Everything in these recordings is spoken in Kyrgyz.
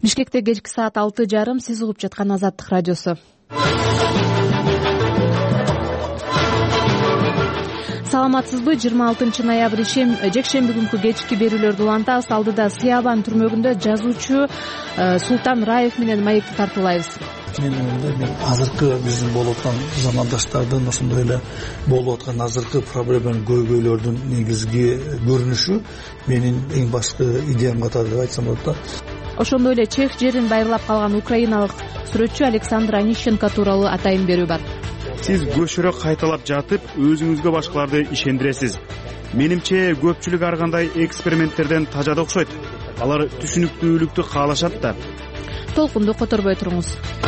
Бишкекте кечки саат 6:30. Сиз угуп жаткан Азаттык радиосу. Саламатсызбы? 26 ноябрь жекшемби күнкү кечки берүүлөрдү улантабыз. Алдыда Сыябан түрмөгүндө жазуучу Султан Раев менен маекти тартуулайбыз. Мен азыркы биздин болуп аткан замандаштардын, ошондой эле болуп аткан азыркы проблеманын көйгөйлөрдүн негизги көрүнүшү менин эң башкы идеям катары деп айтсам болот да. Ошондой эле чех жерин байырлап калган украиналык сүрөтчү Александр Онищенко тууралуу атайын берүү бар. Сиз көшөрө кайталап жатып, өзүңүзгө башкаларды ишендиресиз. Менимче көпчүлүк ар кандай эксперименттерден тажады окшойт. Алар түшүнүктүүлүктү каалашат да. Толкунду которбой туруңуз.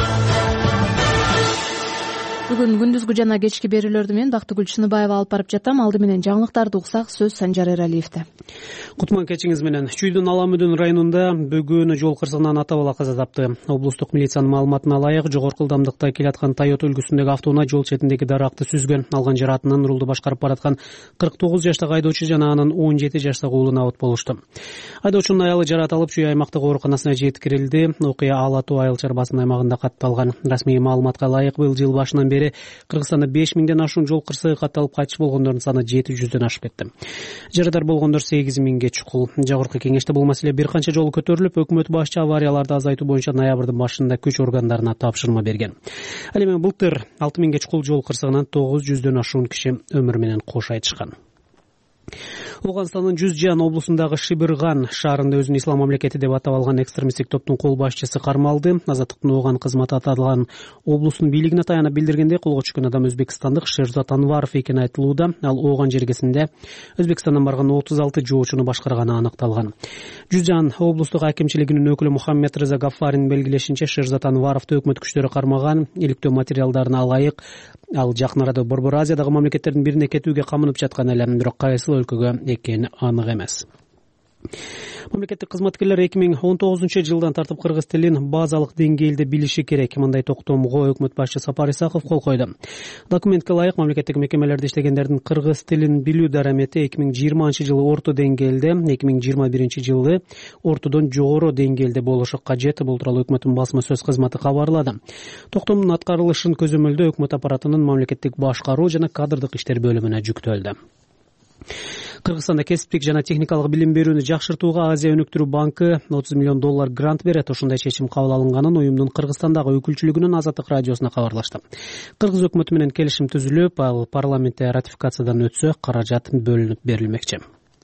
Бүгүн күндүзгү жана кечки берүүлөрдү мен Бактыгүл Чыныбаева алып барып жатам. Алды менен жаңылыктарды уксак, сөз Санжар Эралиевде. Кутман кечиңиз менен. Чүйдүн Аламүдүн районунда бүгүн жол кырсыгынан ата бала каза тапты. Облустук милициянын маалыматына ылайык, жогорку ылдамдыкта келаткан Toyota үлгүсүндөгү автоунаа жол четиндеги даракты сүзгөн. Алган жараатынан рулду башкарып бараткан 49 жаштагы айдоочу жана анын 17 жаштагы уулу абат болушту. Айдоочунун аялы жараат алып Чүй аймактык ооруканасына жеткирилди. Окуя Ала Тоо айыл чарбасынын аймагында катталган. Расмий маалыматка ылайык, быйыл жыл башынан бери Кыргызстанда 5000ден ашуун жол кырсыгы катталып, кайтыш болгондордун саны 700дөн ашып кетти. Жарадар болгондор 8000ге чукул. Жогорку кеңеште бул маселе бир канча жолу көтөрүлүп, өкмөт башчы аварияларды азайтуу боюнча ноябрдын башында күч органдарына тапшырма берген. Ал эми былтыр 6000ге чукул жол кырсыгынан 900дөн ашуун киши өмүрү менен кош айтышкан. Оганстандын Жүзжан облусундагы Шибырган шаарында өзүн ислам мамлекети деп атап алган экстремисттик топтун кол башчысы кармалды. Азаттыктын Ооган кызматы аталган облустун бийлигине таянып билдиргенде, колго түшкөн адам өзбекстандык Шерзат Анваров экени айтылууда. Ал Ооган жергесинде Өзбекстандан барган 36 жоочуну башкарганы аныкталган. Жүзжан облустук акимчилигинин өкүлү Мухаммед Рыза Гаффарин белгилешинче, Шерзат Анваровду өкмөт күчтөрү кармаган. Иликтөө материалдарына ылайык, ал жакын арада Борбор Азиядагы мамлекеттердин бирине кетүүгө камынып жаткан эле, бирок кайсы өлкөгө экени анык эмес. Мамлекеттик кызматкерлер 2019-жылдан тартып кыргыз тилин базалык деңгээлде билиши керек. Мындай токтомго өкмөт башчы Сапар Исаков кол койду. Документке ылайык, мамлекеттик мекемелерде иштегендердин кыргыз тилин билүү дарамети 2020-жылы орто деңгээлде, 2021-жылы ортодон жогору деңгээлде болушу кажет. Бул тууралуу өкмөттүн басма сөз кызматы кабарлады. Токтомдун аткарылышын көзөмөлдөө өкмөт аппаратынын мамлекеттик башкаруу жана кадрдык иштер бөлүмүнө жүктөлдү. Кыргызстанда кесиптик жана техникалык билим берүүнү жакшыртууга Азия өнүктүрүү банкы $30 миллион грант берет. Ошондой чечим кабыл алынганын уюмдун Кыргызстандагы өкүлчүлүгүнүн Азаттык радиосуна кабарлашты. Кыргыз өкмөтү менен келишим түзүлүп, ал парламентте ратификациядан өтсө, каражат бөлүнүп берилмекчи.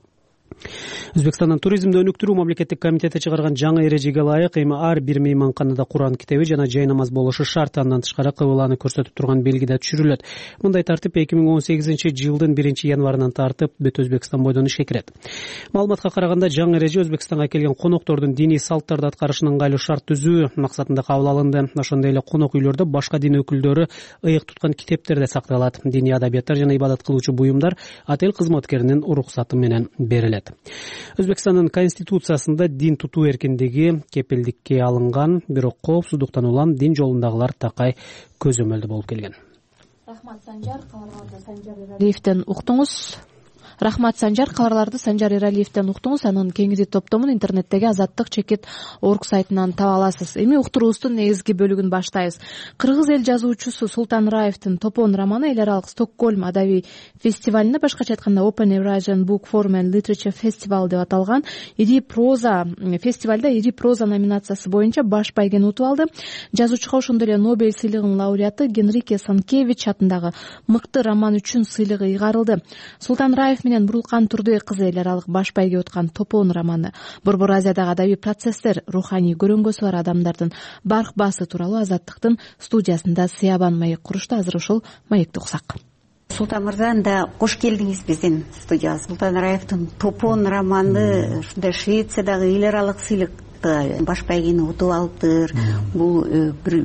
Өзбекстандын туризмди өнүктүрүү мамлекеттик комитети чыгарган жаңы эрежеге ылайык, эми ар бир мейманканада Куран китеби жана жай намаз болушу шарт. Андан тышкары кыбланы көрсөтүп турган белги да түшүрүлөт. Мындай тартип 2018-жылдын 1-январынан тартып бүт Өзбекстан бойдон ишке кирет. Маалыматка караганда, жаңы эреже Өзбекстанга келген коноктордун диний салттарды аткарышына ыңгайлуу шарт түзүү максатында кабыл алынды. Ошондой эле конок үйлөрдө башка дин өкүлдөрү ыйык туткан китептер да сакталат. Диний адабияттар жана ибадат кылуучу буюмдар отель кызматкеринин уруксаты менен берилет. Өзбекстандын конституциясында дин тутуу эркиндиги кепилдикке алынган, бирок коопсуздуктан улам дин жолундагылар такай көзөмөлдө болуп келген. Рахмат Санжар, кабарларды Санжар Эралиевден уктуңуз. Рахмат Санжар, кабарларды Санжар Эралиевден уктуңуз. Анын кеңири топтомун интернеттеги azattik.org сайтынан таба аласыз. Эми уктуруубуздун негизги бөлүгүн баштайбыз. Кыргыз эл жазуучусу Султан Раевдин Топон романы эл аралык Стокгольм адабий фестивалине, башкача айтканда Open Eurasian Book Forum and Literature Festival деп аталган ири проза фестивалда ири проза номинациясы боюнча баш байгени утуп алды. Жазуучуга ошондой эле Нобель сыйлыгынын лауреаты Генрике Санкевич атындагы мыкты роман үчүн сыйлыгы ыйгарылды. Султан Раев менен Бурулкан Турдой кызы эл аралык баш байге уткан Топон романы Борбор Азиядагы адабий процесстер, руханий көрөнгөсү бар адамдардын барк баасы тууралуу Азаттыктын студиясында Сыябан маек курушту. Азыр ошол маекти уксак. Султан мырза, да кош келдиңиз биздин студияга. Султан Раевдин Топон романы ушундай Швециядагы эл аралык сыйлыкты баш байгени утуп алыптыр. Бул бир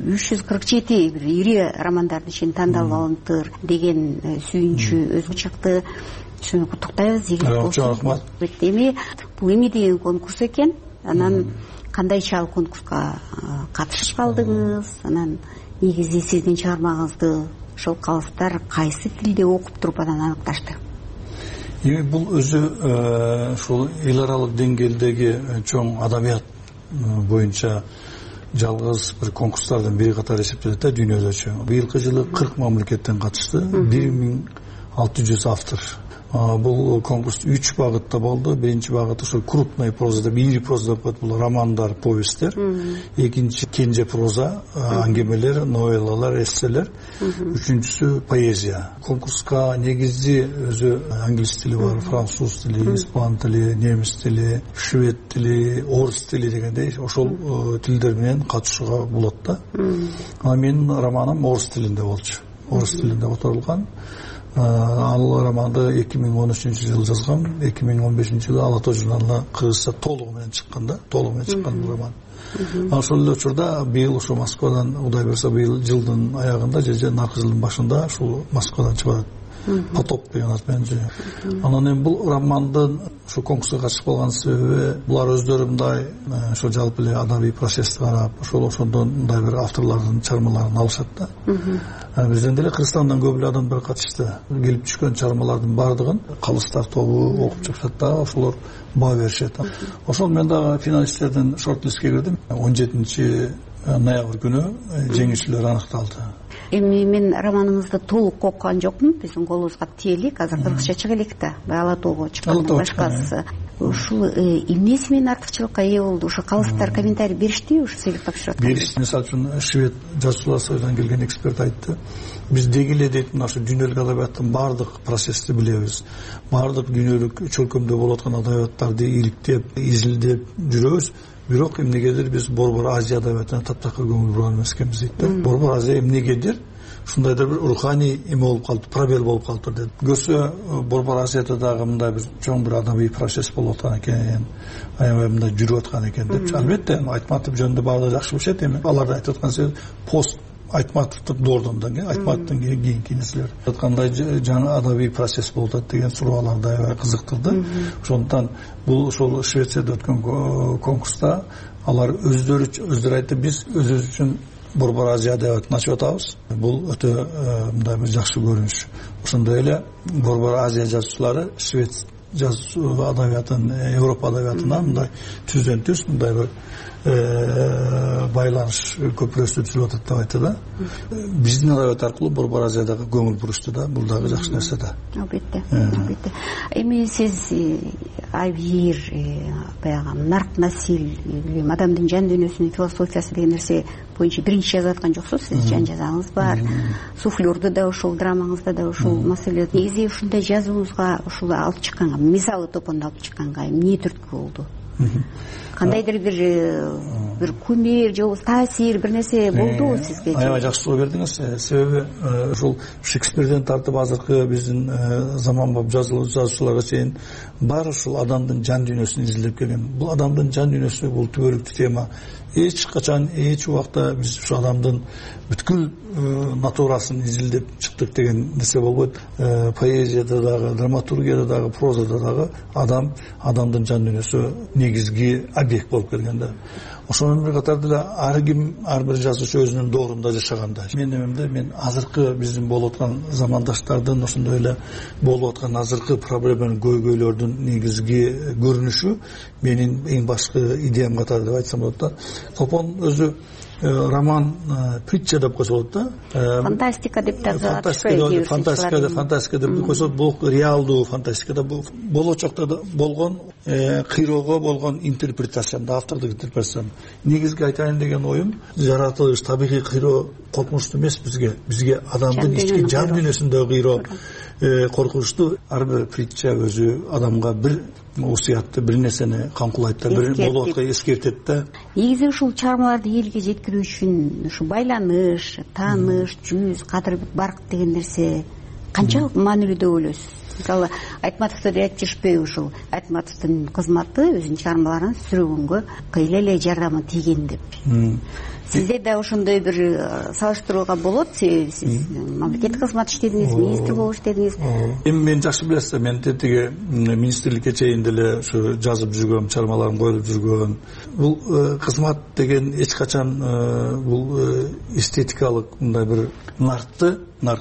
347 бир ири романдардын ичинен тандалып алыныптыр деген сүйүнчү өзгө чыкты. Шуну куттуктайбыз. Рахмат. Эми бул эми деген конкурс экен. Анан кандайча ал конкурска катышып калдыңыз? Анан негизи сиздин чыгармаңызды ошол калыстар кайсы тилде окуп туруп анан аныкташты? Бул өзү ушул эл аралык деңгээлдеги чоң адабият боюнча жалгыз бир конкурстардын бири катары эсептелет да дүйнөдөчү. Быйылкы жылы 40 мамлекеттен катышты, 1600 автор. Бул конкурс 3 багытта болду. Биринчи багыт ошо крупный проза деп, ири проза деп коет, бул романдар, повесттер. Экинчи кенже проза, аңгемелер, новеллалар, эсселер. Үчүнчүсү поэзия. Конкурска негизи өзү англис тили бар, француз тили, испан тили, немис тили, швед тили, орус тили дегендей ошол тилдер менен катышууга болот да. Менин романым орус тилинде болчу. Орус тилинде которулган. Ал романды 2013-жылы жазгам, 2015-жылы Ала Тоо журналына кыргызча толугу менен чыккан да, толугу менен чыккан бул роман. Ошол эле учурда быйыл ошо Москвадан, Кудай буйрса быйыл жылдын аягында же наркы жылдын башында ушул Москвадан чыгат. Потоп деген ат менен жүрөт. Анан эми бул романдын ошо конкурска катышып калган себеби булар өздөрү мындай ошо жалпы эле адабий процессти карап, ошондон мындай бир авторлордун чыгармаларын алышат да. Бизден деле Кыргызстандан көп эле адамдар катышты. Келип түшкөн чыгармалардын баардыгын калыстар тобу окуп чыкышат да, ошолор баа беришет. Ошол мен дагы финалисттердин шорт-листке кирдим. 17 ноябрь күнү жеңүүчүлөр аныкталды. Эми мен романыңызды толук окуган жокмун, биздин колубузга тиелик, азыр кыргызча чыга элек да. Ала Тоого чыккан башкасы. Ушул эмнеси менен артыкчылыкка ээ болду? Ошо калыстар комментарий бериштиби, ушу сыйлык тапшырат? Беришти. Мисалы үчүн швед жазуучулар союзунан келген эксперт айтты. Биз дегиле дейт, мына ушу дүйнөлүк адабияттын баардык процессти билебиз. Баардык дүйнөлүк чөлкөмдө болуп аткан адабияттарды иликтеп, изилдеп жүрөбүз. Бирок эмнегедир биз Борбор Азия адабиятына таптакыр көңүл бура алмас экенбиз дейт да. Борбор Азия эмнегедир ушундайдыр бир руханий эме болуп калды, пробел болуп калды деп. Көрсө Борбор Азияда дагы мындай бир чоң бир адабий процесс болуп аткан экен, аябай мындай жүрүп аткан экен деп. Албетте Айтматов жөнүндө баардыгы жакшы билишет. Эми аларды айтып аткан себеби пост Айтматовдун доордон кийин, Айтматовдун кийинки нерселер айткандай жаңы адабий процесс болуп атат деген суроолорду аябай кызыктырды. Ошондуктан бул ошол Швецияда өткөн конкурста алар өздөрү айтты, биз өзүбүз үчүн Борбор Азия адабиятын ачып атабыз. Бул өтө мындай бир жакшы көрүнүш. Ошондой эле Борбор Азия жазуучулары Швец жазуу адабиятын, Европа адабиятына мындай түздөн-түз мындай бир байланыш көпүрөсү түзүлүп атат деп айтты да. Биздин адабият аркылуу Борбор Азиядагы көңүл бурушту да. Бул дагы жакшы нерсе да. Албетте, албетте. Эми сиз Авир, баягы нарк насил, адамдын жан дүйнөсүнүн философиясы деген нерсе боюнча биринчи жазып аткан жоксуз. Сиз жан жазаңыз бар. Суфлёрдо да ушул, драмаңызда да ушул маселе. Негизи ушундай жазууңузга, ушул алып чыкканга, мисалы топонду алып чыкканга эмне түрткү болду? Кандайдыр бир күмөр же таасир бир нерсе болдубу сизге? Аябай жакшы суроо бердиңиз. Себеби ушул Шекспирден тартып азыркы биздин заманбап жазуучуларга чейин баары ушул адамдын жан дүйнөсүн изилдеп келген. Бул адамдын жан дүйнөсү бул түбөлүктүү тема. Эч качан, эч убакта биз ушу адамдын бүткүл натурасын изилдеп чыктык деген нерсе болбойт. Поэзияда дагы, драматургияда дагы, прозада дагы адамдын жан дүйнөсү негизги объект болуп келген да. Ошонун бир катарда эле ар бир жазуучу өзүнүн доорунда жашаганда. Мен азыркы биздин болуп аткан замандаштардын ошондой эле болуп аткан азыркы проблеманын көйгөйлөрдүн негизги көрүнүшү менин эң башкы идеям катары деп айтсам болот да. Топон өзү роман, притча деп койсо болот да. Фантастика деп дагы фантастика деп койсо, бул реалдуу фантастикада болочокто болгон кыйроого болгон интерпретация, автордук интерпретация. Негизги айтайын деген оюм, жаратылыш, табигый кыйроо коркунучтуу эмес бизге адамдын ички жан дүйнөсүндөгү кыйроо коркунучтуу. Ар бир притча өзү адамга бир осуятты, бир нерсени камкулайт да, бир болуп аткан эскертет да. Негизи ушул чыгармаларды элге жеткирүү үчүн ушу байланыш, тааныш, жүз, кадыр барк деген нерсе канчалык маанилүү деп ойлойсуз? Мисалы, Айтматовду айтып жүрүшпөйбү, ушул Айтматовдун кызматы өзүнүн чыгармаларын сүрүүгөнгө кыйла эле жардамы тийген деп. Сизде да ошондой бир салыштырууга болот. Сиз мамлекеттик кызмат иштедиңиз, министр болуп иштедиңиз. Эми мен жакшы билесиз, мен тетиги министрликке чейин деле ушу жазып жүргөм, чыгармаларым коюлуп жүргөн. Бул кызмат деген эч качан бул эстетикалык мындай бир наркты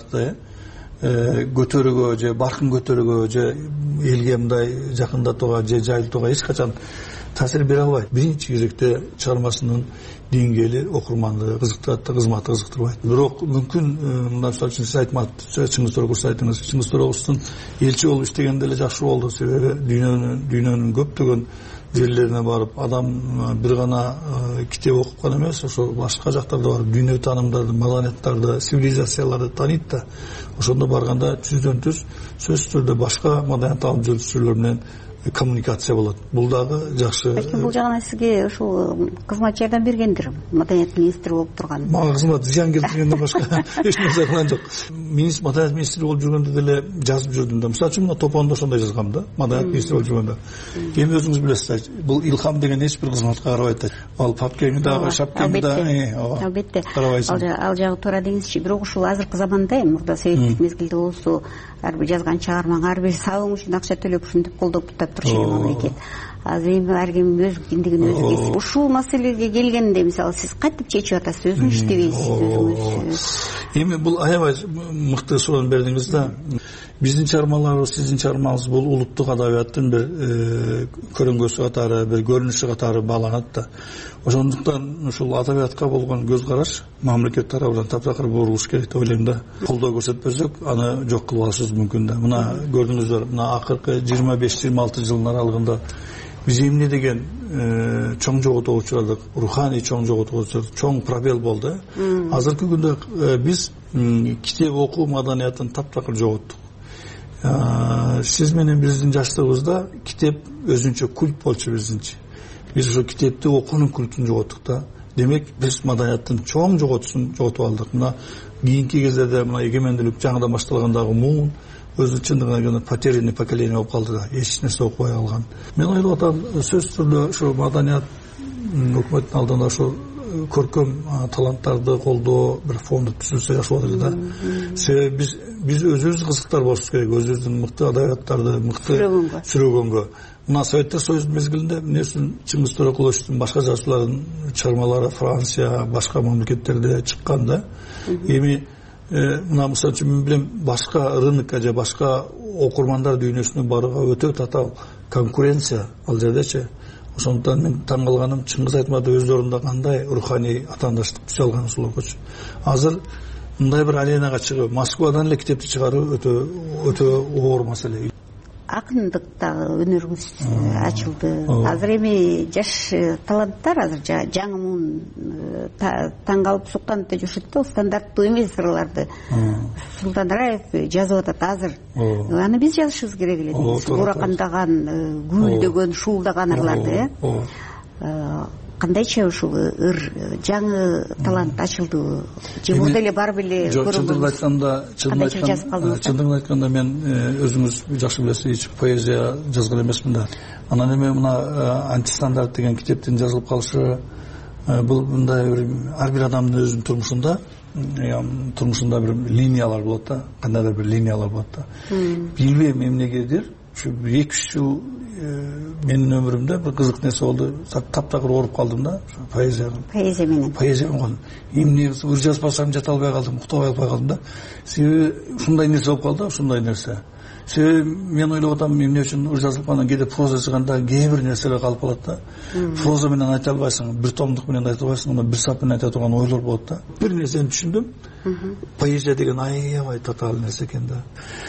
көтөрүүгө же баркын көтөрүүгө же элге мындай жакындатууга же жайылтууга эч качан таасир бере албайт. Биринчи кезекте чыгармасынын деңгээли окурманды кызыктырат да, кызматы кызыктырбайт. Бирок мүмкүн мына мисалы үчүн сиз Чыңгыз Тоrekурс айтыңыз. Чыңгыз Тоrekурстун элчи болуп иштегенде эле жакшы болду. Себеби дүйнөнүн көптөгөн жерлерине барып, адам бир гана китеп окуп гана эмес, ошо башка жактарда барып дүйнө таанымдарды, маданияттарды, цивилизацияларды тааныйт да. Ошондо барганда түздөн-түз сөзсүз түрдө башка маданият алым жүргүзүүчүлөр менен коммуникация болот. Бул дагы жакшы. Бул жагынан сизге ушул кызмат жардам бергендир. Маданият министри болуп турган. Мага кызмат зыян келтиргенден башка эч нерсе кылган жок. Маданият министри болуп жүргөндө деле жазып жүрдүм да. Мисалы үчүн мына Топондо ошондой жазгам да. Маданият министри болуп жүргөндө. Эми өзүңүз билесиз, бул илхам деген эч бир кызматка карабайт да. Ал папкеңи дагы, шапкеңи дагы. Албетте. Ал жагы туура деңизчи. Бирок ушул азыркы заманда мурда советтик мезгилде болсо, ар бир жазган чыгармаңа ар бир сабың үчүн акча төлөп ушинтип колдоп турчу мамлекет. Азыр эми ар ким өз киндигин өзү кесип. Ушул маселеге келгенде мисалы сиз кантип чечип атасыз? Өзүңүз иштебейсиз, өзүңүз. Эми бул аябай мыкты суроо бердиңиз да. Биздин чыгармаларыбыз, сиздин чыгармаңыз бул улуттук адабияттын бир көрүнгөсү катары, бир көрүнүшү катары бааланат да. Ошондуктан ушул адабиятка болгон көз караш мамлекет тарабынан таптакыр бурулуш керек деп ойлойм да. Колдоо көрсөтпөсөк, аны жок кылып алышыбыз мүмкүн да. Мына көрдүңүздөр, мына акыркы 25-26 жылдын аралыгында биз эмне деген чоң жоготууга учурадык, руханий чоң жоготууга учурадык, чоң пробел болду. Азыркы күндө биз китеп окуу маданиятын таптакыр жоготтук. Сиз менен биздин жаштыгыбызда китеп өзүнчө культ болчу биздинчи. Биз ошо китепти окуунун культун жоготтук да. Демек биз маданияттын чоң жоготуусун жоготуп алдык. Мына кийинки кездерде мына эгемендүүлүк жаңыдан башталгандагы муун өзү чындыгына келгенде потерянный поколение болуп калды да, эч нерсе окубай калган. Мен ойлоп атам, сөзсүз түрдө ошо маданият өкмөттүн алдында ошо көркөм таланттарды колдоо бир фонду түзүлсө жакшы болот эле да. Себеби биз өзүбүз кызыктар болушубуз керек, өзүбүздүн мыкты адабияттарды мыкты сүрөгөнгө. Мына Советтер Союзунун мезгилинде эмне үчүн Чыңгыз Тоrekуловичтин башка жазуучулардын чыгармалары Франция, башка мамлекеттерде чыккан да. Эми мына мисалы үчүн мен билем башка рынокко же башка окурмандар дүйнөсүнө барууга өтө татаал конкуренция ал жердечи. Ошондуктан мен таң калганым, Чыңгыз Айтматов өз орунда кандай руханий атаандаштык түзө алган ушул окуучу. Азыр мындай бир аленага чыгып, Москвадан эле китепти чыгаруу өтө оор маселе. Акындыктагы өнөрүңүз ачылды. Азыр эми жаш таланттар азыр жаңы муун таң калып суктанып да жүрүшөт да, стандарттуу эмес ырларды. Султан Раев жазып атат азыр. Аны биз жазышыбыз керек эле. Буракандаган, гүлдөгөн, шуулдаган ырларды, кандайча ушул ыр жаңы талант ачылды. Жогоруда эле барып эле көрүнгөнбүз. Чындыгын айтканда мен өзүңүз жакшы билесиз, эч поэзия жазган эмесмин да. Анан эми мына антистандарт деген китептин жазылып калышы бул мындай бир ар бир адамдын өзүнүн турмушунда бир линиялар болот да, кандайдыр бир линиялар болот да. Билбейм эмнегедир ушу 2-3 жыл менин өмүрүмдө бир кызык нерсе болду. Таптакыр ооруп калдым да поэзия менен. Эмне ыр жазып алсам жата албай калдым, уктабай калдым да. Себеби ушундай нерсе болуп калды, ушундай нерсе. Себеби мен ойлоп атам, эмне үчүн ыр жазылып калган, кээде проза жазганда кээ бир нерселер калып калат да. Проза менен айта албайсың, бир томдук менен айта албайсың, анда бир сап менен айта турган ойлор болот да. Бир нерсени түшүндүм. Поэзия деген аябай татаал нерсе экен да.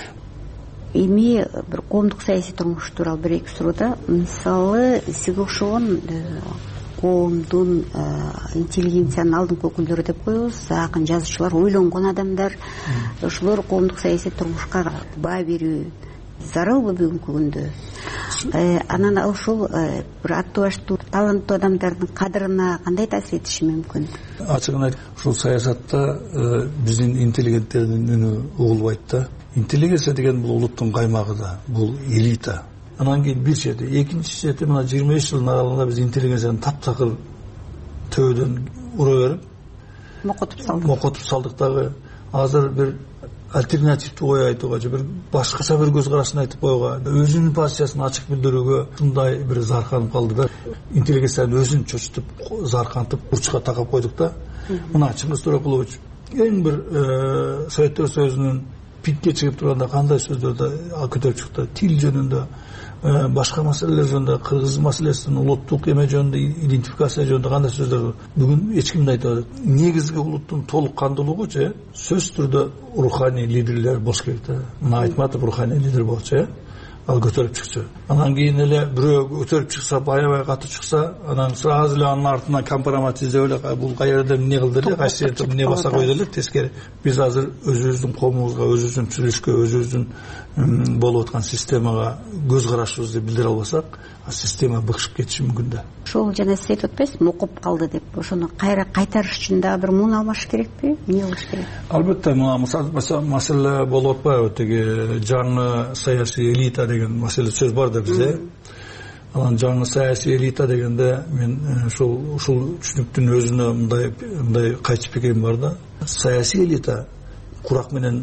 Эми бир коомдук саясий турмуш тууралуу бир эки суроодо, мисалы сизге окшогон коомдун интеллигенциянын алдыңкы өкүлдөрү деп коебуз, акын жазуучулар, ойлонгон адамдар, ошолор коомдук саясий турмушка баа берүү зарылбы бүгүнкү күндө? Анан ушул бир аттуу баштуу таланттуу адамдардын кадырына кандай таасир этиши мүмкүн? Ачыгын айтып, ушул саясатта биздин интеллигенттердин үнү угулбайт да. Интеллигенция деген бул улуттун каймагы да, бул элита. Анан кийин бир чети, экинчи чети мына 25 жылдын аралыгында биз интеллигенцияны таптакыр төбөдөн ура берип мокотуп салдык дагы. Азыр бир альтернативдүү ой айтууга же бир башкача бир көз карашын айтып коюуга, өзүнүн позициясын ачык билдирүүгө ушундай бир зарканып калды да. Интеллигенцияны өзүн чочутуп, заркантып, бурчка такап койдук да. Мына Чыңгыз Тоrekулович эң бир Советтер Союзунун питке чыгып турганда кандай сөздөрдү көтөрүп чыкты, тил жөнүндө. башка маселелер жөнүндө, кыргыз маселесинин улуттук эме жөнүндө, идентификация жөнүндө кандай сөздөр бар? Бүгүн эч ким айтып атат. Негизги улуттун толук кандуулугу сөзсүз түрдө руханий лидерлер болуш керек да. Мына айтып атып руханий лидер болчу, ал көтөрүп чыкчу. Анан кийин эле бирөө көтөрүп чыкса, аябай катуу чыкса, анан сразу эле анын артынан компромат издеп эле бул каерде эмне кылды эле, кайсы жерде эмне баса койду эле, тескери. Биз азыр өзүбүздүн коомубузга, өзүбүздүн түзүлүшкө, өзүбүздүн болуп аткан системага көз карашыбызды билдире албасак, система быкшып кетиши мүмкүн да. Ошол жана сиз айтып атпайсызбы, мукуп калды деп. Ошону кайра кайтарыш үчүн дагы бир муун алмаш керекпи? Эмне кылыш керек? Албетте, мына маселе болуп атпайбы, тиги жаңы саясий элита деген маселе сөз бар да бизде. Анан жаңы саясий элита дегенде мен ушул түшүнүктүн өзүнө мындай кайчы пикирим бар да. Саясий элита курак менен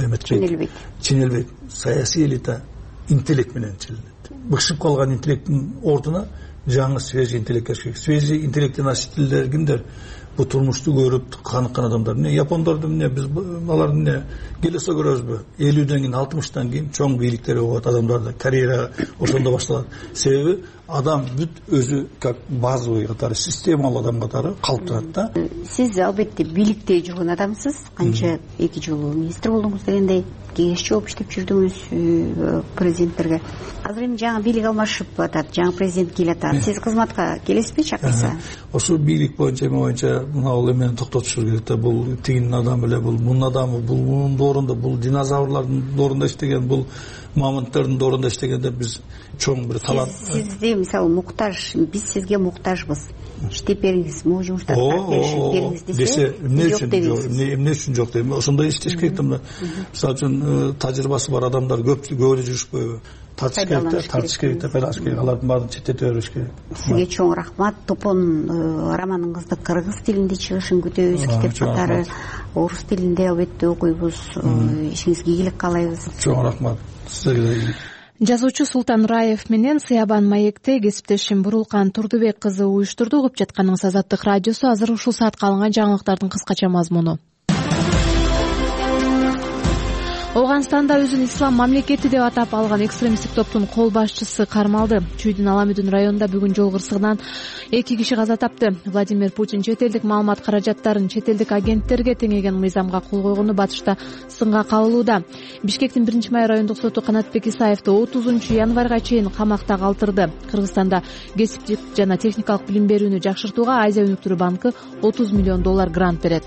ченелбейт. Саясий элита интеллект менен ченелет. Быкшып калган интеллекттин ордуна жаңы свежий интеллект керек. Свежий интеллекттин носителдери кимдер? Бу турмушту көрүп каныккан адамдар. Эмне япондорду биз аларды келесе көрөбүзбү? 50ден кийин, 60тан кийин чоң бийликтер болот адамдарды. Карьера ошондо башталат. Себеби адам бүт өзү как базовый катары, системалуу адам катары калып турат да. Сиз албетте бийликте жүргөн адамсыз. Канча 2 жолу министр болдуңуз дегендей, кеңешчи болуп иштеп жүрдүңүз президенттерге. Азыр эми жаңы бийлик алмашып атат, жаңы президент келип атат. Сиз кызматка келесизби чакырса? Ошо бийлик боюнча мына бул эмени токтотушубуз керек да. Бул тигинин адамы эле, бул мунун адамы, бул мунун доорунда, бул динозаврлардын доорунда иштеген, бул мамонттордун доорунда иштеген деп биз чоң бир талант. Сизде мисалы муктаж, биз сизге муктажбыз. Иштеп бериңиз, могу жумуштарды бериңиз десе, эмне үчүн жок дейм. Ошондой иштеш керек да. Мисалы үчүн тажрыйбасы бар адамдар көп эле жүрүшпөйбү? Тартыш керек да, пайдалаш керек. Алардын баарын четтете бериш керек. Сизге чоң рахмат. Топон романыңызды кыргыз тилинде чыгышын күтөбүз, китеп катары орус тилинде албетте окуйбуз. Ишиңизге ийгилик каалайбыз. Чоң рахмат. Сизге Жазуучу Султан Раев менен Сыябан маекте кесиптешим Бурулкан Турдубек кызы уюштурду. Угуп жатканыңыз Азаттык радиосу. Азыр ушул саатка алынган жаңылыктардын кыскача мазмуну. Ооганстанда өзүн ислам мамлекети деп атап алган экстремисттик топтун кол башчысы кармалды. Чүйдүн Аламүдүн районунда бүгүн жол кырсыгынан 2 киши каза тапты. Владимир Путин чет элдик маалымат каражаттарын чет элдик агенттерге теңеген мыйзамга кол койгону батышта сынга кабылууда. Бишкектин 1-май райондук соту Канатбек Исаевди 30-январга чейин камакта калтырды. Кыргызстанда кесиптик жана техникалык билим берүүнү жакшыртууга Азия өнүктүрүү банкы $30 миллион грант берет.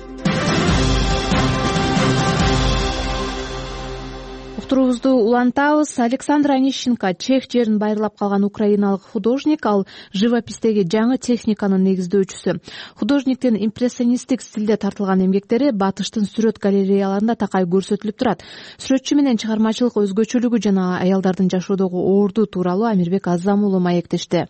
Уктуруубузду улантабыз. Александр Онищенко чех жерин байырлап калган украиналык художник, ал живопистеги жаңы техниканын негиздөөчүсү. Художниктин импрессионисттик стилде тартылган эмгектери батыштын сүрөт галереяларында такай көрсөтүлүп турат. Сүрөтчү менен чыгармачылык өзгөчөлүгү жана аялдардын жашоодогу оорду тууралуу Амирбек Азам уулу маектешти.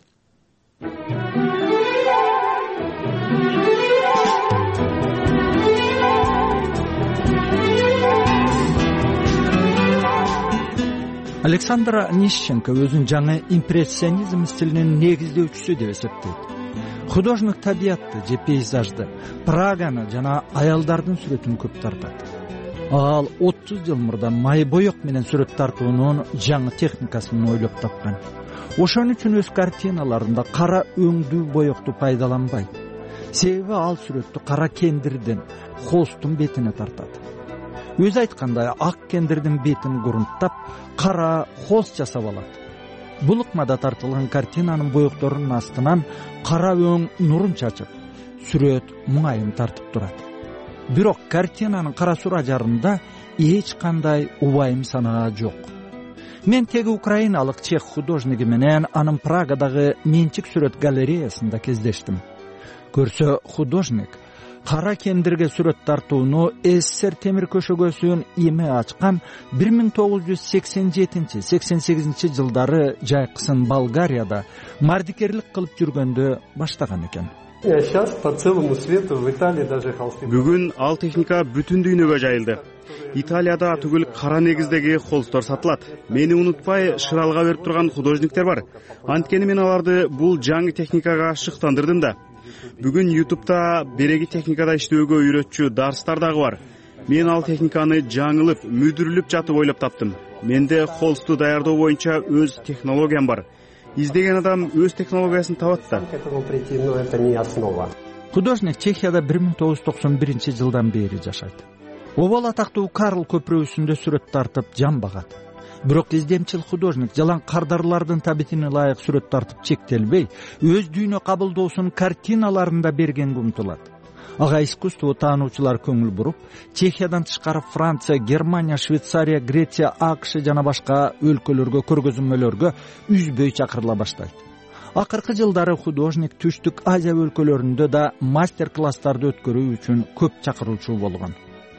Александр Онищенко өзүн жаңы импрессионизм стилинин негиздөөчүсү деп эсептейт. Художник табиятты же пейзажды, Праганы жана аялдардын сүрөтүн көп тартат. Ал 30 жыл мурда май боек менен сүрөт тартуунун жаңы техникасын ойлоп тапкан. Ошон үчүн өз картиналарында кара өңдүү боекту пайдаланбайт. Себеби ал сүрөттү кара кендирден, холстун бетине тартат. Өзү айткандай, ак кендирдин бетин грунттап, кара холст жасап алат. Бул ыкмада тартылган картинанын боекторунун астынан кара өң нурун чачып, сүрөт муңайым тартып турат. Бирок картинанын кара сур ажарында эч кандай убайым санаа жок. Мен теги украиналык чех художниги менен анын Прагадагы менчик сүрөт галереясында кездештим. Көрсө художник кара кендирге сүрөт тартууну СССР темир көшөгөсүн эме ачкан 1987-88 жылдары жайкысын Болгарияда мардикерлик кылып жүргөндө баштаган экен. Бүгүн ал техника бүтүн дүйнөгө жайылды. Италияда түгүл кара негиздеги холстор сатылат. Мени унутпай шыралга берип турган художниктер бар. Анткени мен аларды бул жаңы техникага шыктандырдым да. Бүгүн YouTube'да береги техникада иштөөгө үйрөтчү дарстар дагы бар. Мен ал техниканы жаңылып, мүдүрүлүп жатып ойлоп таптым. менде холсту даярдоо боюнча өз технологиям бар. Издеген адам өз технологиясын табат да. Художник Чехияда 1991 жылдан бери жашайт. Обал атактуу Карл көпүрөсүндө сүрөт тартып жан багат. Бирок издемчил художник жалаң кардарлардын табитине ылайык сүрөт тартып чектелбей, өз дүйнө кабылдоосун картиналарында бергенге умтулат. Ага искусство таануучулар көңүл буруп, Чехиядан тышкары Франция, Германия, Швейцария, Греция, АКШ жана башка өлкөлөргө көргөзмөлөргө үзбөй чакырыла баштайт. Акыркы жылдары художник Түштүк Азия өлкөлөрүндө да мастер-класстарды өткөрүү үчүн көп чакырылчу болгон.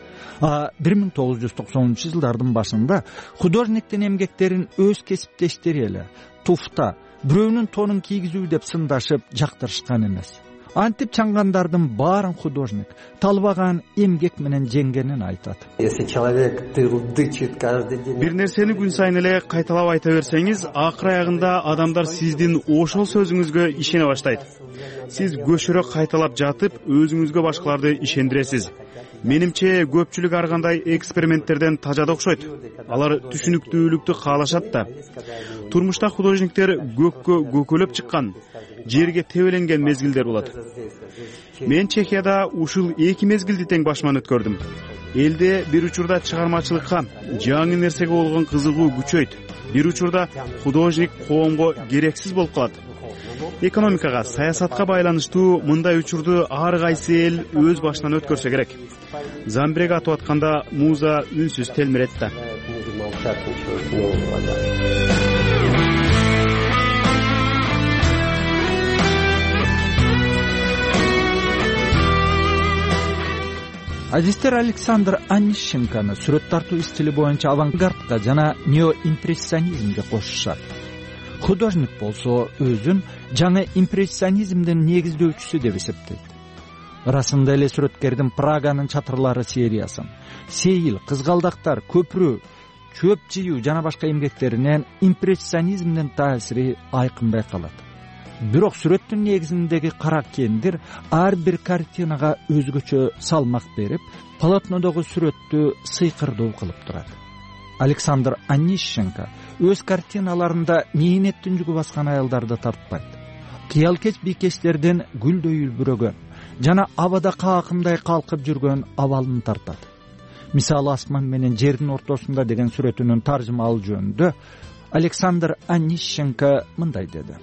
1990-жылдардын башында художниктин эмгектерин өз кесиптештери эле туфта, бирөөнүн тонун кийгизүү деп сындашып жактырышкан эмес. Антип чаңгандардын баарын художник талбаган эмгек менен жеңгенин айтат. Бир нерсени күн сайын эле кайталап айта берсеңиз, акыр аягында адамдар сиздин ошол сөзүңүзгө ишене баштайт. Сиз көчөрө кайталап жатып, өзүңүзгө башкаларды ишендиресиз. Менимче көпчүлүк ар кандай эксперименттерден тажады окшойт. Алар түшүнүктүүлүктү каалашат да. Турмушта художниктер көккө көкөлөп чыккан, жерге тебеленген мезгилдер болот. Мен Чехияда ушул 2 мезгилди тең башыман өткөрдүм. Элде бир учурда чыгармачылыкка, жаңы нерсеге болгон кызыгуу күчөйт. Бир учурда художник коомго керексиз болуп калат. Экономикага, саясатка байланыштуу мындай учурду ар кайсы эл өз башынан өткөрсө керек. Замбиреге атып атканда муза үнсүз телмирет да. Азиздер, Александр Онищенкону сүрөт тартуу стили боюнча авангардка жана неоимпрессионизмге кошушат. Художник болсо өзүн жаңы импрессионизмдин негиздөөчүсү деп эсептейт. Расында эле сүрөткердин Праганын чатырлары сериясын, Сейил, Кызгалдактар, Көпүрө, Чөп жыюу жана башка эмгектеринен импрессионизмдин таасири айкын байкалат. Бирок сүрөттүн негизиндеги кара кендир ар бир картинага өзгөчө салмак берип, полотнодогу сүрөттү сыйкырдуу кылып турат. Александр Онищенко өз картиналарында мээнеттин жүгү баскан аялдарды тартпайт. Кыялкеч бийкечтердин гүлдөй үлбүрөгөн жана абада каакымдай калкып жүргөн абалын тартат. Мисалы Асман менен жердин ортосунда деген сүрөтүнүн таржымалы жөнүндө Александр Онищенко мындай деди.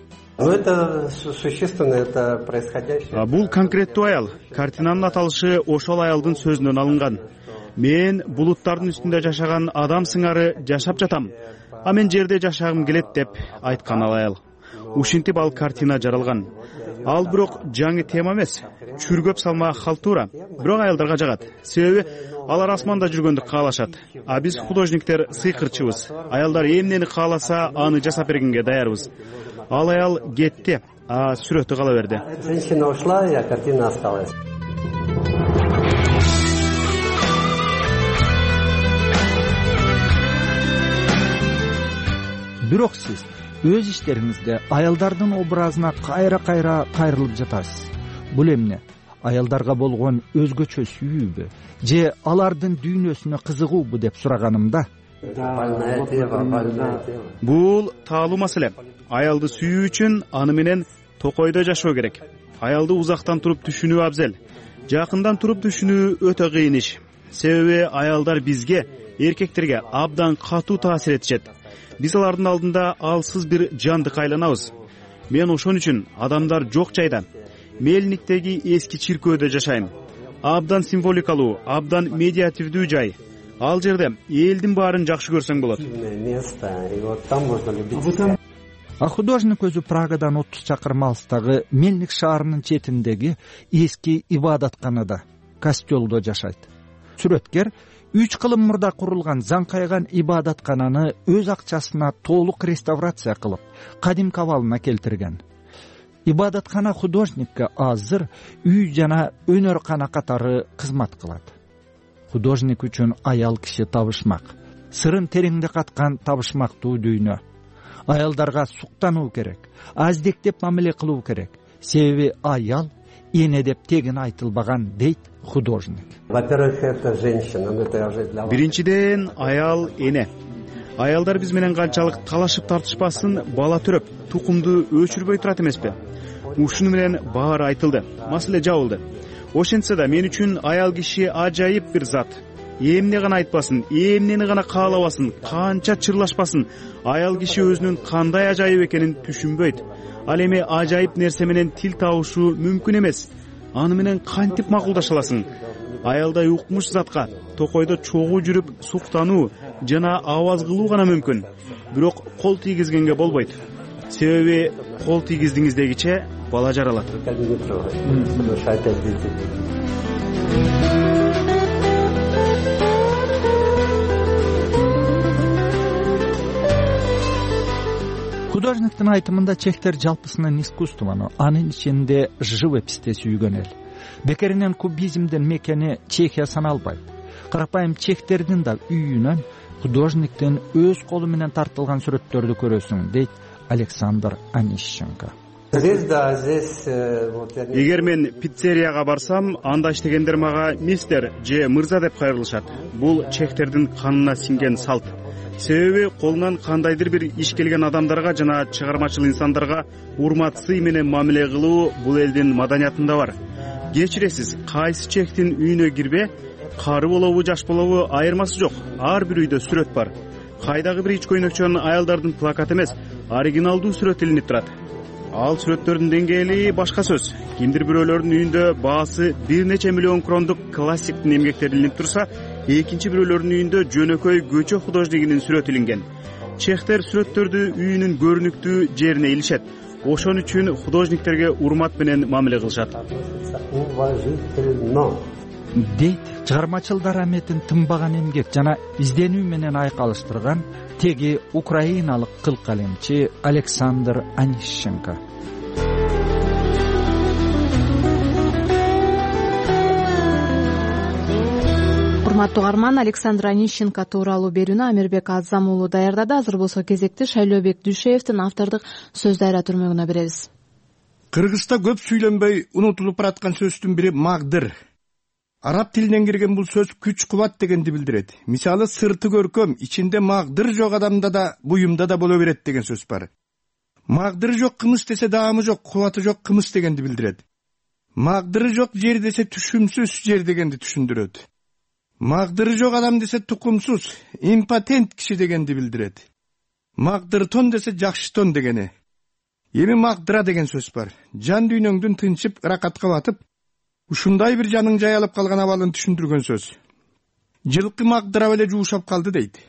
Бул конкреттүү аял. Картинанын аталышы ошол аялдын сөзүнөн алынган. Мен булуттардын үстүндө жашаган адам сыңары жашап жатам. А мен жерде жашагым келет деп айткан аял. Ушинтип ал картина жаралган. Ал бирок жаңы тема эмес. Чүргөп салма халтура. Бирок аялдарга жагат. Себеби алар асманда жүргөндү каалашат. А биз художниктер сыйкырчыбыз. Аялдар эмнени кааласа, аны жасап бергенге даярбыз. Ал аял кетти, а сүрөтү кала берди. Женщина ушла, а картина осталась. Бирок сиз өз иштериңизде аялдардын образына кайра кайрылып жатасыз. Бул эмне? Аялдарга болгон өзгөчө сүйүүбү же алардын дүйнөсүнө кызыгуубу деп сураганымда, бул таалуу маселе. Аялды сүйүү үчүн аны менен токойдо жашоо керек. Аялды узактан туруп түшүнүү абзел. Жакындан туруп түшүнүү өтө кыйын иш. Себеби аялдар бизге, эркектерге абдан катуу таасир этишет. Биз алардын алдында алсыз бир жандык айланабыз. Мен ошон үчүн адамдар жок жайда, Мельниктеги эски чиркөөдө жашайм. Абдан символикалуу, абдан медиативдүү жай. Ал жерде элдин баарын жакшы көрсөң болот. А художник өзү Прагадан 30 чакырым алыстагы Мельник шаарынын четиндеги эски ибадатканада, костелдо жашайт. Сүрөткер 3 кылым мурда курулган заңкайган ибадаткананы өз акчасына толук реставрация кылып, кадимки абалына келтирген. Ибадаткана художникке азыр үй жана өнөр-кана катары кызмат кылат. Художник үчүн аял киши табышмак, сырын тереңде каткан табышмактуу дүйнө. Аялдарга суктануу керек, аздектеп мамиле кылуу керек. Себеби аял эне деп тегин айтылбаган, дейт художник. Биринчиден аял эне. Аялдар биз менен канчалык талашып тартышпасын, бала төрөп, тукумду өчүрбөй турат эмеспи? Ушуну менен баары айтылды, маселе жабылды. Ошентсе да мен үчүн аял киши ажайып бир зат. Эмне гана айтпасын, эмнени гана каалабасын, канча чырлашпасын, аял киши өзүнүн кандай ажайып экенин түшүнбөйт. Ал эми ажайып нерсе менен тил табышу мүмкүн эмес. Аны менен кантип макулдаша аласың? Аялдай укмуш затка токойдо чогуу жүрүп суктануу жана абаз кылуу гана мүмкүн. Бирок кол тийгизгенге болбойт. Себеби кол тийгиздиңиздегиче бала жаралат. Художниктин айтымында чехтер жалпысынан искусствону, анын ичинде живописте сүйгөн эл. Бекеринен кубизмдин мекени Чехия саналбайт. Карапайым чехтердин да үйүнөн художниктин өз колу менен тартылган сүрөттөрдү көрөсүң, дейт Александр Онищенко. Эгер мен пиццерияга барсам, анда иштегендер мага мистер же мырза деп кайрылышат. Бул чехтердин канына сиңген салт. Себеби колунан кандайдыр бир иш келген адамдарга жана чыгармачыл инсандарга урмат сый менен мамиле кылуу бул элдин маданиятында бар. Кечиресиз, кайсы чехтин үйүнө кирбе, кары болобу, жаш болобу айырмасы жок. Ар бир үйдө сүрөт бар. Кайдагы бир ич көйнөкчөн аялдардын плакаты эмес, оригиналдуу сүрөт илинип турат. Ал сүрөттөрдүн деңгээли башка сөз. Кимдир бирөөлөрдүн үйүндө баасы бир нече миллион крондук классиктин эмгектери илинип турса, экинчи бирөөлөрдүн үйүндө жөнөкөй көчө художнигинин сүрөтү илинген. Чехтер сүрөттөрдү үйүнүн көрүнүктүү жерине илишет. Ошон үчүн художниктерге урмат менен мамиле кылышат. Дейт чыгармачылдар аметин тынбаган эмгек жана изденүү менен айкалыштырган теги украиналык кыл калемчи Александр Онищенко. Урматтуу угарман, Александр Онищенко тууралуу берүүнү Амирбек Азам уулу даярдады. Азыр болсо кезекти Шайлообек Дүйшеевдин автордук сөз дайра түрмөгүнө беребиз. Кыргызда көп сүйлөнбөй унутулуп бараткан сөздүн бири магдыр. Араб тилинен кирген бул сөз күч кубат дегенди билдирет. Мисалы сырты көркөм, ичинде магдыр жок адамда да, буюмда да боло берет деген сөз бар. Магдыры жок кымыз десе даамы жок, кубаты жок кымыз дегенди билдирет. Магдыры жок жер десе түшүмсүз жер дегенди түшүндүрөт. Магдыры жок адам десе тукумсуз, импотент киши дегенди билдирет. Магдыртон десе жакшы тон дегени. Эми магдыра деген сөз бар. Жан дүйнөңдүн тынчып, ыракатка батып, ушундай бир жаның жаялып калган абалын түшүндүргөн сөз. Жылкы магдырап эле жуушап калды дейт.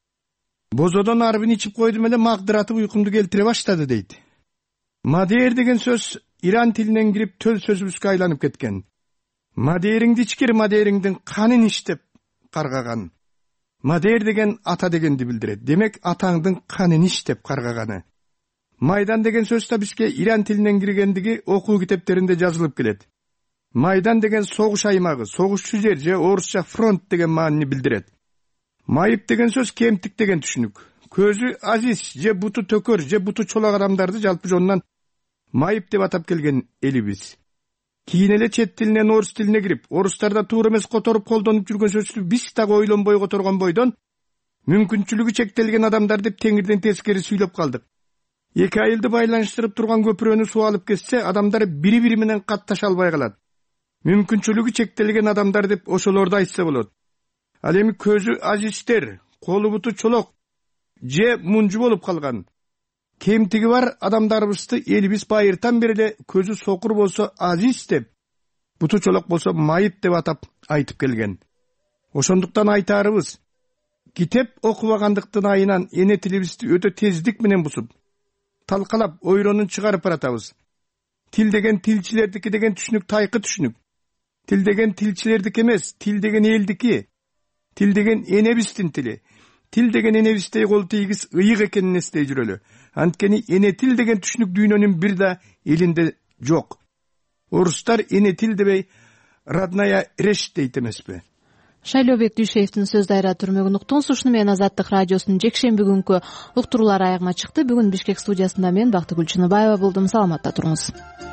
Бозодон арбын ичип койдум эле магдыратып уйкумду келтире баштады дейт. Мадер деген сөз Иран тилинен кирип төл сөзүбүзгө айланып кеткен. Мадериңди ичкир, мадериңдин канын иштеп каргаган. Мадер деген ата дегенди билдирет. Демек атаңдын канын иштеп каргаганы. Майдан деген сөз да бизге Иран тилинен киргендиги окуу китептеринде жазылып келет. Майдан деген согуш аймагы, согушчу жер же орусча фронт деген маанини билдирет. Майып деген сөз кемтик деген түшүнүк. Көзү азиз же буту төкөр же буту чолак адамдарды жалпы жонунан майып деп атап келген элибиз. Кийин эле чет тилинен орус тилине кирип, орустарда туура эмес которуп колдонуп жүргөн сөздү биз дагы ойлонбой которгон бойдон мүмкүнчүлүгү чектелген адамдар деп теңирден тескери сүйлөп калдык. Эки айылды байланыштырып турган көпүрөнү суу алып кетсе, адамдар бири-бири менен катташа албай калат. Мүмкүнчүлүгү чектелген адамдар деп ошолорду айтса болот. Ал эми көзү азиздер, колу буту чолок же мунжу болуп калган. Кемтиги бар адамдарыбызды элибиз байыртан бери эле көзү сокур болсо азиз деп, буту чолок болсо майып деп атап айтып келген. Ошондуктан айтаарыбыз, китеп окубагандыктын айынан эне тилибизди өтө тездик менен бузуп, талкалап, ойронун чыгарып баратабыз. Тил деген тилчилердики деген түшүнүк тайкы түшүнүк. Тил деген тилчилердики эмес, тил деген элдики. Тил деген энебиздин тили. Тил деген энебиздей кол тийгиз ыйык экенин эстей жүрөлү. Анткени эне тил деген түшүнүк дүйнөнүн бир да элинде жок. Орустар эне тил дебей родная речь дейт эмеспи? Шайлообек Дүйшеевдин сөз дайра түрмөгүн уктуңуз. Ушуну менен Азаттык радиосунун жекшемби күнкү уктуруулары аягына чыкты. Бүгүн Бишкек студиясында мен Бактыгүл Чыныбаева болдум. Саламатта туруңуз.